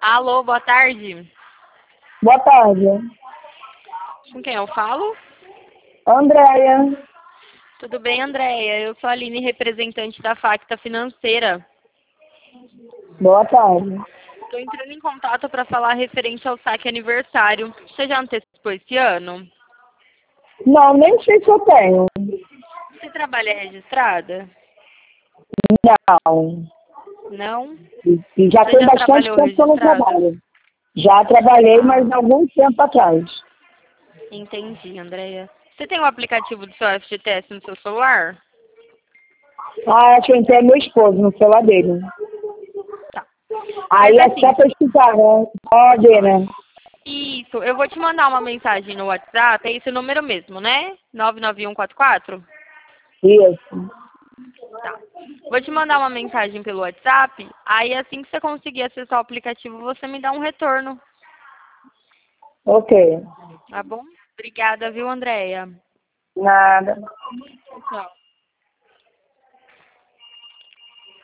Alô, boa tarde. Boa tarde. Com quem eu falo? Andréia. Tudo bem, Andréia? Eu sou a Aline, representante da Facta Financeira. Boa tarde. Estou entrando em contato para falar referente ao saque aniversário. Você já antecipou esse ano? Não, nem sei se eu tenho. Você trabalha registrada? Não. Não? E já Você tem já bastante trabalhou tempo que eu não registrada? trabalho. Já trabalhei, mas Ah, há algum tempo atrás. entendi, Andréia. Você tem o aplicativo do seu FGTS no seu celular? Ah, quem tem é meu esposo no celular dele. Tá. Mas Aí é só assim, pesquisar, né? Pode, né? isso, eu vou te mandar uma mensagem no WhatsApp, é esse número mesmo, né? 99144? Isso. Tá. Vou te mandar uma mensagem pelo WhatsApp, aí assim que você conseguir acessar o aplicativo, você me dá um retorno, Ok. tá bom? Obrigada, viu, Andréia? Nada. Tchau.